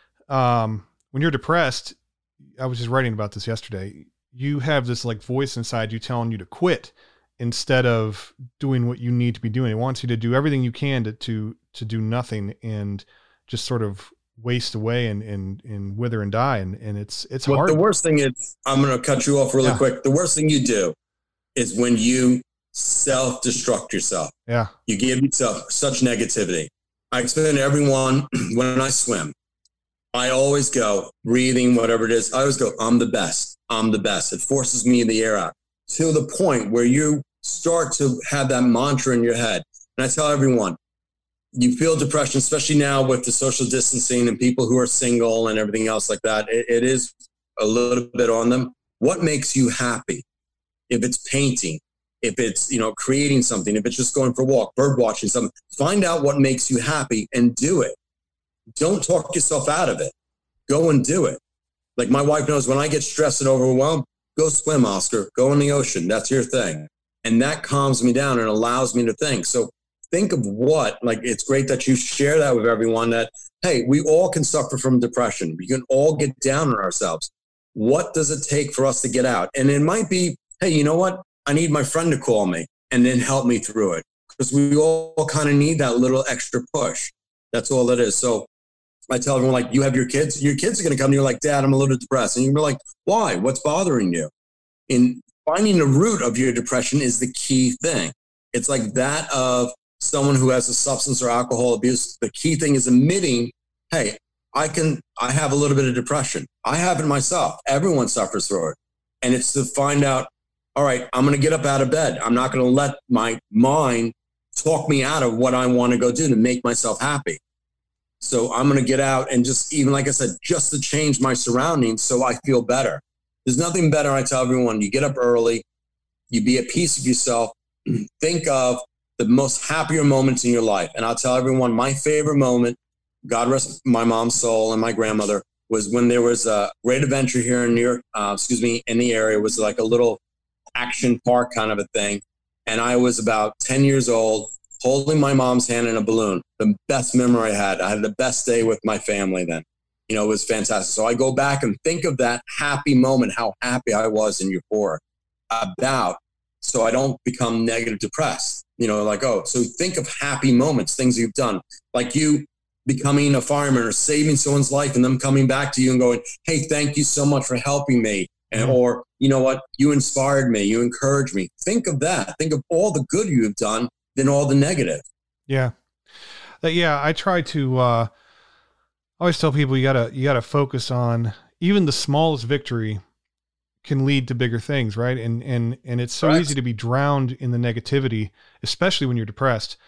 [SPEAKER 1] when you're depressed, I was just writing about this yesterday. You have this like voice inside you telling you to quit instead of doing what you need to be doing. It wants you to do everything you can to do nothing and just sort of waste away and wither and die. And it's hard.
[SPEAKER 2] The worst thing is, I'm going to cut you off really quick. The worst thing you do is when you self-destruct yourself. Yeah. You give yourself such negativity. I explain to everyone when I swim, I always go breathing, whatever it is. I always go, I'm the best. I'm the best. It forces me in the air out to the point where you start to have that mantra in your head. And I tell everyone, you feel depression, especially now with the social distancing and people who are single and everything else like that. It is a little bit on them. What makes you happy? If it's painting, if it's, you know, creating something, if it's just going for a walk, bird watching something, find out what makes you happy and do it. Don't talk yourself out of it. Go and do it. Like my wife knows when I get stressed and overwhelmed, go swim, Oscar, go in the ocean. That's your thing. And that calms me down and allows me to think. So think of what, like, it's great that you share that with everyone that, hey, we all can suffer from depression. We can all get down on ourselves. What does it take for us to get out? And it might be, hey, you know what? I need my friend to call me and then help me through it. Because we all kind of need that little extra push. That's all it is. So I tell everyone, like, you have your kids are going to come to you like, Dad, I'm a little depressed. And you're like, why? What's bothering you? In finding the root of your depression is the key thing. It's like that of someone who has a substance or alcohol abuse. The key thing is admitting, hey, I have a little bit of depression. I have it myself. Everyone suffers through it. And it's to find out, all right, I'm going to get up out of bed. I'm not going to let my mind talk me out of what I want to go do to make myself happy. So I'm going to get out and just, even like I said, just to change my surroundings so I feel better. There's nothing better. I tell everyone, you get up early, you be at peace with yourself, think of the most happier moments in your life. And I'll tell everyone, my favorite moment, God rest my mom's soul and my grandmother, was when there was a great adventure here in New York, in the area. It was like a little action park kind of a thing. And I was about 10 years old, holding my mom's hand in a balloon. The best memory I had. I had the best day with my family then. You know, it was fantastic. So I go back and think of that happy moment, how happy I was in euphoric about, so I don't become negative depressed. You know, like, oh, so think of happy moments, things you've done, like you becoming a fireman or saving someone's life and them coming back to you and going, hey, thank you so much for helping me. And, or, you know what, you inspired me, you encouraged me. Think of that. Think of all the good you have done than all the negative.
[SPEAKER 1] Yeah. I try to, always tell people you gotta focus on even the smallest victory can lead to bigger things. Right. And it's so easy to be drowned in the negativity, especially when you're depressed,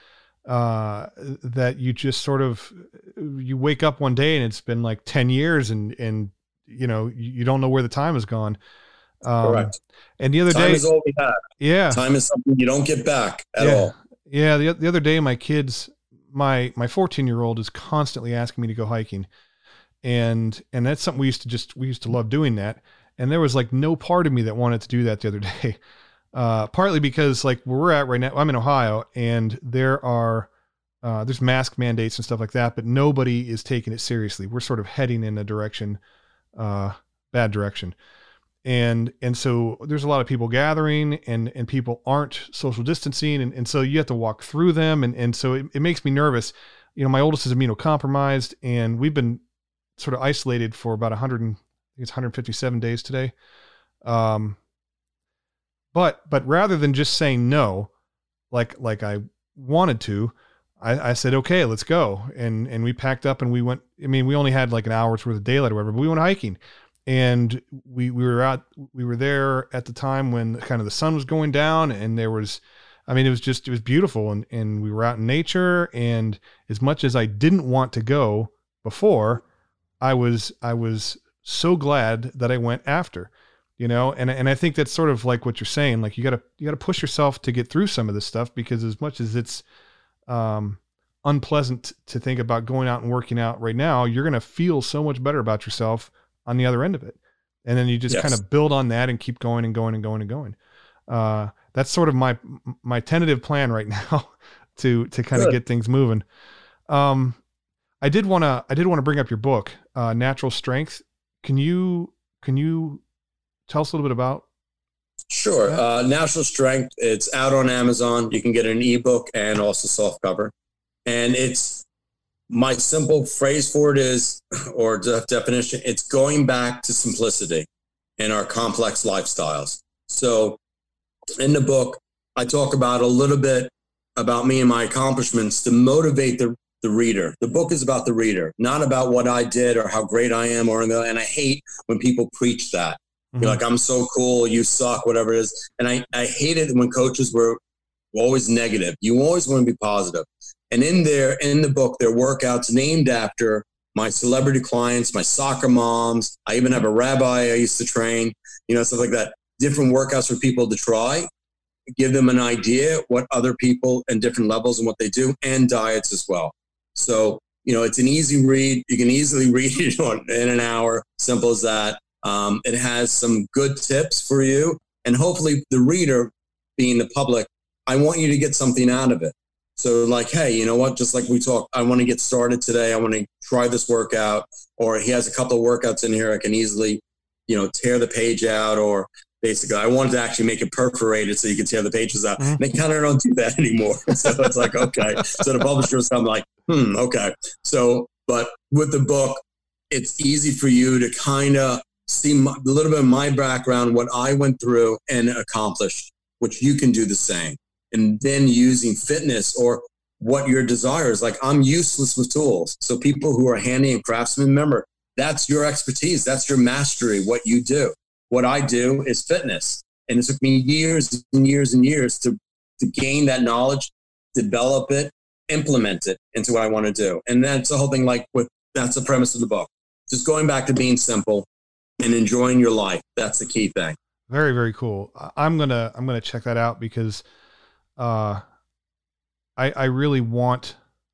[SPEAKER 1] that you just sort of, you wake up one day and it's been like 10 years and, you know, you don't know where the time has gone.
[SPEAKER 2] Correct.
[SPEAKER 1] And the other day,
[SPEAKER 2] time is all we have.
[SPEAKER 1] Yeah.
[SPEAKER 2] Time is something you don't get back at all.
[SPEAKER 1] Yeah. The other day, my kids my 14-year-old is constantly asking me to go hiking. And that's something we used to love doing that. And there was like no part of me that wanted to do that the other day. Partly because like where we're at right now, I'm in Ohio, and there's mask mandates and stuff like that, but nobody is taking it seriously. We're sort of heading in a direction, bad direction. And so there's a lot of people gathering, and people aren't social distancing. And so you have to walk through them. And so it makes me nervous. You know, my oldest is immunocompromised, and we've been sort of isolated for about 157 days today. But rather than just saying no, like I wanted to, I said, okay, let's go. And we packed up and we went. I mean, we only had like an hour's worth of daylight or whatever, but we went hiking. And we were there at the time when kind of the sun was going down, and it was beautiful. And we were out in nature. And as much as I didn't want to go before, I was so glad that I went after, you know? And I think that's sort of like what you're saying. Like you gotta push yourself to get through some of this stuff, because as much as it's, unpleasant to think about going out and working out right now, you're going to feel so much better about yourself on the other end of it. And then you just kind of build on that and keep going and going and going and going. That's sort of my tentative plan right now to kind of get things moving. I did want to bring up your book, Natural Strength. Can you tell us a little bit about?
[SPEAKER 2] Sure. Natural Strength. It's out on Amazon. You can get an ebook and also softcover. And it's, my simple phrase for it is, or definition, it's going back to simplicity in our complex lifestyles. So in the book, I talk about a little bit about me and my accomplishments to motivate the reader. The book is about the reader, not about what I did or how great I am, and I hate when people preach that. Mm-hmm. You're like, I'm so cool, you suck, whatever it is. And I hate it when coaches were always negative. You always want to be positive. And in the book, there are workouts named after my celebrity clients, my soccer moms. I even have a rabbi I used to train, stuff like that. Different workouts for people to try, give them an idea what other people and different levels and what they do, and diets as well. So, it's an easy read. You can easily read it in an hour. Simple as that. It has some good tips for you. And hopefully the reader, being the public, I want you to get something out of it. So like, hey, you know what? Just like we talked, I want to get started today. I want to try this workout. Or he has a couple of workouts in here I can easily, tear the page out. Or basically, I wanted to actually make it perforated so you can tear the pages out. Mm-hmm. They kind of don't do that anymore. So it's like, okay. So the publishers, I'm like, okay. So, but with the book, it's easy for you to kind of see a little bit of my background, what I went through and accomplished, which you can do the same. And then using fitness or what your desire is. Like, I'm useless with tools. So people who are handy and craftsmen, remember, that's your expertise. That's your mastery, what you do. What I do is fitness. And it took me years and years and years to gain that knowledge, develop it, implement it into what I want to do. And that's the whole thing, that's the premise of the book. Just going back to being simple and enjoying your life. That's the key thing.
[SPEAKER 1] Very, very cool. I'm going to check that out, because I really want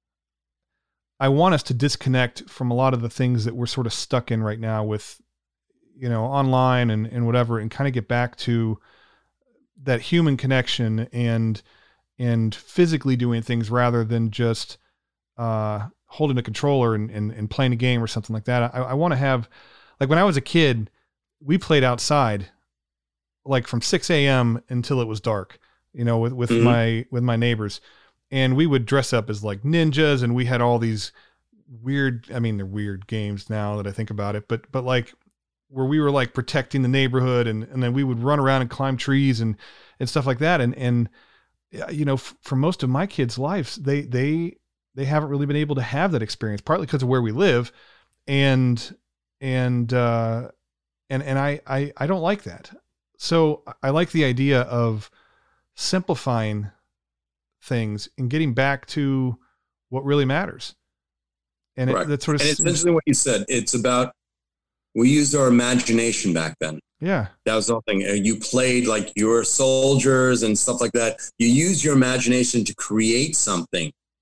[SPEAKER 1] us to disconnect from a lot of the things that we're sort of stuck in right now with, online and whatever, and kind of get back to that human connection and physically doing things rather than just, holding a controller and playing a game or something like that. I want to have, like, when I was a kid, we played outside like from 6 a.m. until it was dark, with mm-hmm. my neighbors, and we would dress up as like ninjas, and we had all these weird, they're weird games now that I think about it, but like where we were like protecting the neighborhood, and then we would run around and climb trees and stuff like that. And for most of my kids' lives, they haven't really been able to have that experience, partly because of where we live. And I don't like that. So I like the idea of simplifying things and getting back to what really matters. And
[SPEAKER 2] right.
[SPEAKER 1] That sort of,
[SPEAKER 2] and it's essentially what you said. It's about, we used our imagination back then.
[SPEAKER 1] Yeah.
[SPEAKER 2] That was the whole thing. You played like you were soldiers and stuff like that. You use your imagination to create something.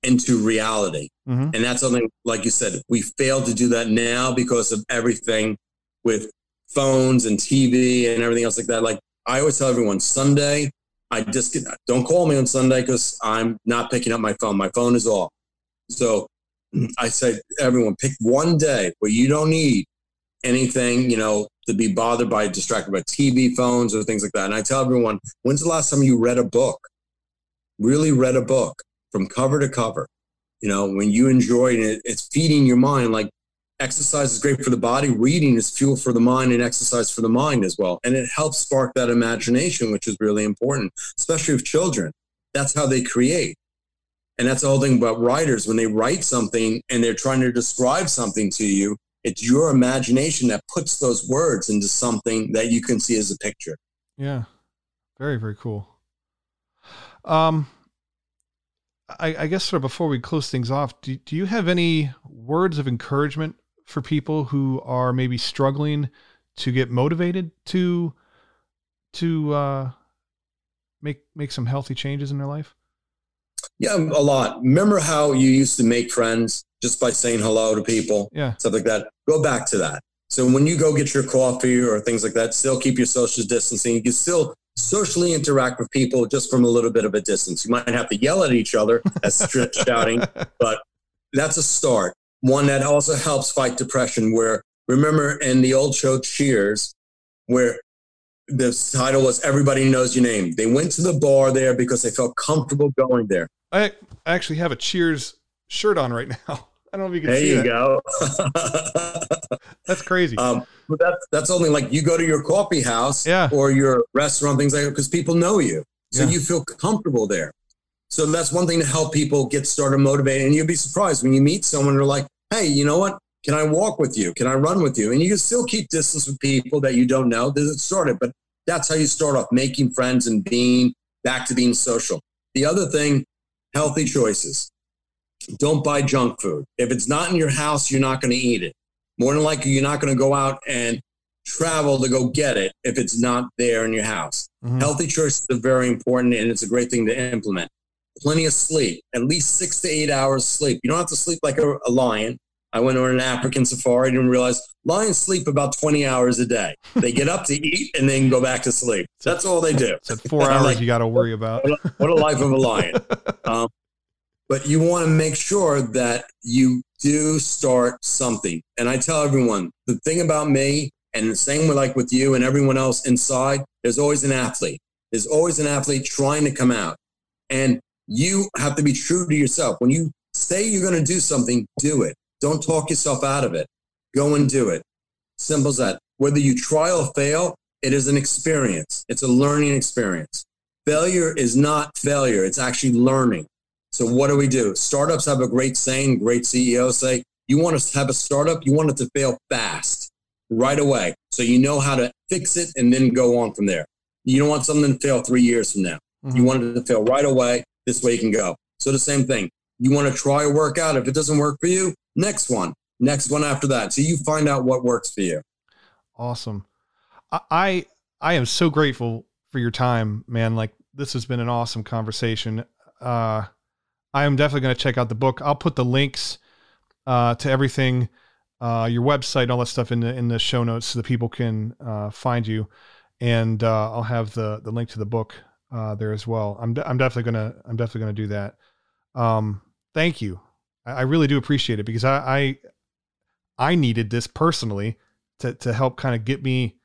[SPEAKER 2] into reality. And that's something, like you said, we fail to do that now because of everything with phones and TV and everything else like that. Like I always tell everyone, Sunday, don't call me on Sunday because I'm not picking up my phone. My phone is off. So I say, everyone, pick one day where you don't need anything, to be bothered by, distracted by TV, phones, or things like that. And I tell everyone, when's the last time you read a book? Really read a book from cover to cover? When you enjoy it, it's feeding your mind. Like exercise is great for the body. Reading is fuel for the mind and exercise for the mind as well. And it helps spark that imagination, which is really important, especially with children. That's how they create. And that's the whole thing about writers. When they write something and they're trying to describe something to you, it's your imagination that puts those words into something that you can see as a picture.
[SPEAKER 1] Yeah. Very, very cool. I guess sort of before we close things off, do you have any words of encouragement for people who are maybe struggling to get motivated to make some healthy changes in their life?
[SPEAKER 2] Yeah, a lot. Remember how you used to make friends just by saying hello to people?
[SPEAKER 1] Yeah.
[SPEAKER 2] Stuff like that. Go back to that. So when you go get your coffee or things like that, still keep your social distancing. You can still socially interact with people just from a little bit of a distance. You might have to yell at each other as shouting, but that's a start. One that also helps fight depression, where remember in the old show Cheers, where the title was Everybody Knows Your Name. They went to the bar there because they felt comfortable going there.
[SPEAKER 1] I actually have a Cheers shirt on right now. I don't know if you can
[SPEAKER 2] there
[SPEAKER 1] see
[SPEAKER 2] you
[SPEAKER 1] that.
[SPEAKER 2] Go.
[SPEAKER 1] That's crazy.
[SPEAKER 2] But that's only like you go to your coffee house or your restaurant, things like that, because people know you. So you feel comfortable there. So that's one thing to help people get started motivated. And you'll be surprised when you meet someone, they're like, hey, you know what? Can I walk with you? Can I run with you? And you can still keep distance with people that you don't know. This is started, but that's how you start off, making friends and being back to being social. The other thing, healthy choices. Don't buy junk food. If it's not in your house, you're not going to eat it. More than likely, you're not going to go out and travel to go get it if it's not there in your house. Healthy choices are very important, and it's a great thing to implement. Plenty of sleep, at least 6 to 8 hours sleep. You don't have to sleep like a lion. I went on an African safari and realized lions sleep about 20 hours a day. They get up to eat and then go back to sleep. That's all they do.
[SPEAKER 1] It's 4 hours you got to worry about.
[SPEAKER 2] What a life of a lion. But you want to make sure that you do start something. And I tell everyone, the thing about me, and the same like with you and everyone else inside, there's always an athlete. There's always an athlete trying to come out. And you have to be true to yourself. When you say you're going to do something, do it. Don't talk yourself out of it. Go and do it. Simple as that. Whether you try or fail, it is an experience. It's a learning experience. Failure is not failure. It's actually learning. So what do? Startups have a great saying, great CEOs say, you want to have a startup, you want it to fail fast, right away. So you know how to fix it and then go on from there. You don't want something to fail 3 years from now. You want it to fail right away. This way you can go. So the same thing. You want to try a workout. If it doesn't work for you, next one after that. So you find out what works for you.
[SPEAKER 1] Awesome. I am so grateful for your time, man. Like, this has been an awesome conversation. I am definitely going to check out the book. I'll put the links to everything, your website, all that stuff in the show notes so that people can find you. And I'll have the link to the book there as well. I'm definitely gonna do that. Thank you. I really do appreciate it, because I needed this personally to help kind of get me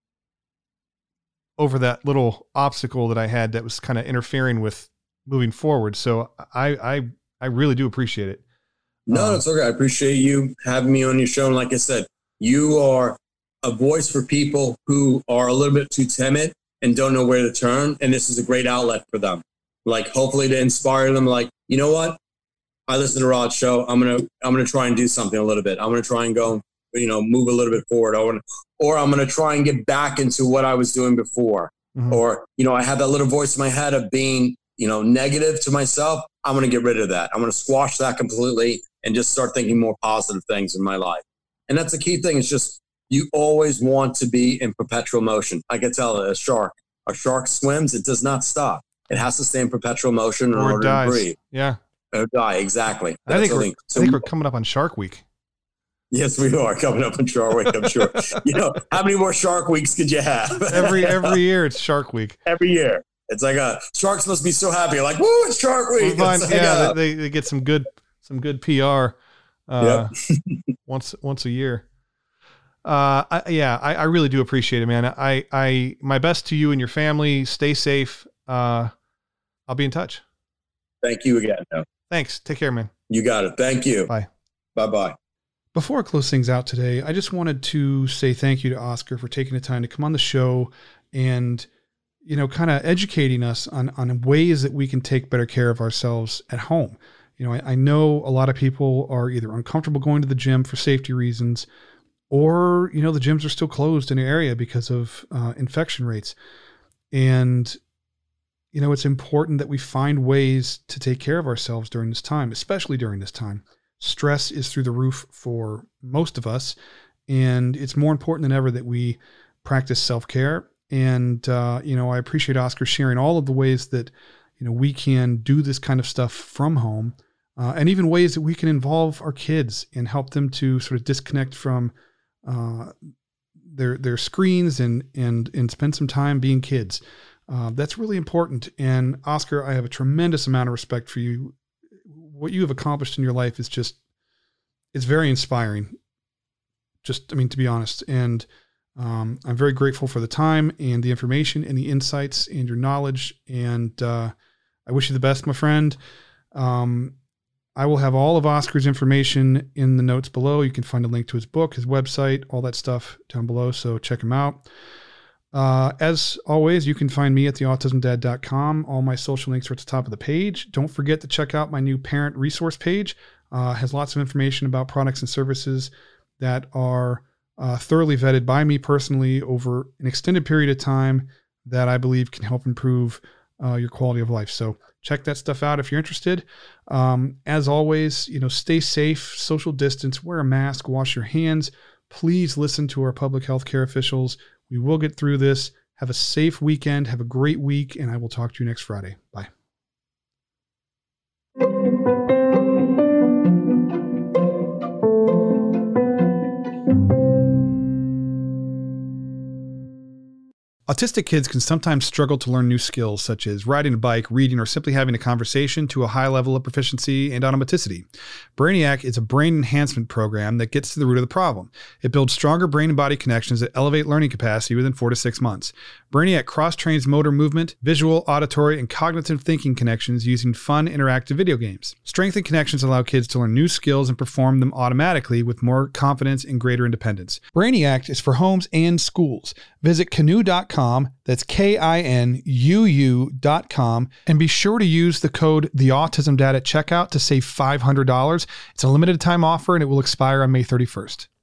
[SPEAKER 1] over that little obstacle that I had that was kind of interfering with moving forward. So I really do appreciate it.
[SPEAKER 2] No, it's okay. I appreciate you having me on your show. And like I said, you are a voice for people who are a little bit too timid and don't know where to turn. And this is a great outlet for them. Like, hopefully to inspire them. Like, you know what? I listen to Rod's show. I'm gonna try and do something a little bit. I'm gonna try and go, move a little bit forward. Or I'm gonna try and get back into what I was doing before. Or, I have that little voice in my head of being, negative to myself. I'm going to get rid of that. I'm going to squash that completely and just start thinking more positive things in my life. And that's the key thing. It's just, you always want to be in perpetual motion. I can tell a shark swims, it does not stop. It has to stay in perpetual motion in order to breathe.
[SPEAKER 1] Yeah.
[SPEAKER 2] or die. Exactly.
[SPEAKER 3] I think we're coming up on Shark Week.
[SPEAKER 2] Yes, we are coming up on Shark Week, I'm sure. How many more Shark Weeks could you have?
[SPEAKER 3] Every year it's Shark Week.
[SPEAKER 2] Every year. It's like sharks must be so happy. Like, woo, it's Shark Week.
[SPEAKER 3] They get some good PR once a year. I really do appreciate it, man. I my best to you and your family. Stay safe. I'll be in touch.
[SPEAKER 2] Thank you again.
[SPEAKER 3] Thanks. Take care, man.
[SPEAKER 2] You got it. Thank you.
[SPEAKER 3] Bye.
[SPEAKER 2] Bye-bye.
[SPEAKER 1] Before I close things out today, I just wanted to say thank you to Oscar for taking the time to come on the show and, kind of educating us on ways that we can take better care of ourselves at home. I know a lot of people are either uncomfortable going to the gym for safety reasons, or, the gyms are still closed in the area because of infection rates. And, it's important that we find ways to take care of ourselves during this time, especially during this time. Stress is through the roof for most of us, and it's more important than ever that we practice self-care. And, I appreciate Oscar sharing all of the ways that, we can do this kind of stuff from home, and even ways that we can involve our kids and help them to sort of disconnect from their screens and spend some time being kids. That's really important. And Oscar, I have a tremendous amount of respect for you. What you have accomplished in your life is it's very inspiring. To be honest. And I'm very grateful for the time and the information and the insights and your knowledge. And I wish you the best, my friend. I will have all of Oscar's information in the notes below. You can find a link to his book, his website, all that stuff down below. So check him out. As always, you can find me at theautismdad.com. All my social links are at the top of the page. Don't forget to check out my new parent resource page. Has lots of information about products and services that are thoroughly vetted by me personally over an extended period of time that I believe can help improve your quality of life. So check that stuff out if you're interested. As always, stay safe, social distance, wear a mask, wash your hands. Please listen to our public health care officials. We will get through this. Have a safe weekend. Have a great week, and I will talk to you next Friday. Bye. Autistic kids can sometimes struggle to learn new skills such as riding a bike, reading, or simply having a conversation to a high level of proficiency and automaticity. Brainiac is a brain enhancement program that gets to the root of the problem. It builds stronger brain and body connections that elevate learning capacity within 4 to 6 months. Brainiac cross-trains motor movement, visual, auditory, and cognitive thinking connections using fun, interactive video games. Strengthened connections allow kids to learn new skills and perform them automatically with more confidence and greater independence. Brainiac is for homes and schools. Visit Kinuu.com. That's KINUU.com. And be sure to use the code TheAutismDad at checkout to save $500. It's a limited time offer and it will expire on May 31st.